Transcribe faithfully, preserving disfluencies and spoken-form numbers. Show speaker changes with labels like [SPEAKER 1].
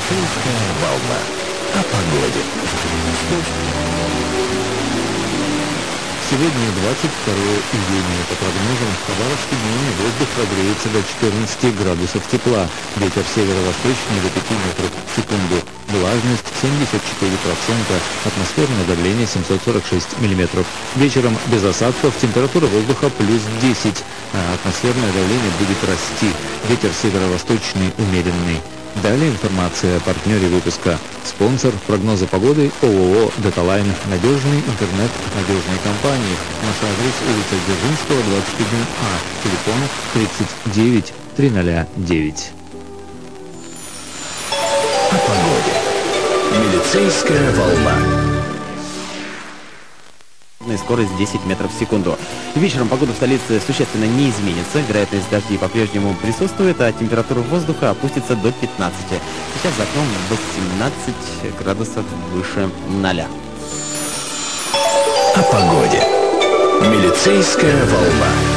[SPEAKER 1] Милицейская волна. О погоде.
[SPEAKER 2] Сегодня двадцать второе июня. По прогнозам, в Хабаровске днем воздух прогреется до четырнадцати градусов тепла. Ветер северо-восточный до пяти метров в секунду. Влажность семьдесят четыре процента. Атмосферное давление семьсот сорок шесть миллиметров. Вечером без осадков. Температура воздуха плюс десять. А атмосферное давление будет расти. Ветер северо-восточный умеренный. Далее информация о партнере выпуска. Спонсор прогноза погоды ООО «Деталайн». Надежный интернет надежной компании. Наш адрес: улица Дзержинского, двадцать один А. Телефон тридцать девять триста девять.
[SPEAKER 1] О погоде. Милицейская волна.
[SPEAKER 3] Скорость десять метров в секунду. Вечером погода в столице существенно не изменится, вероятность дождей по-прежнему присутствует, а температура воздуха опустится до пятнадцати. Сейчас за окном восемнадцать градусов выше ноля.
[SPEAKER 1] О погоде. Милицейская волна.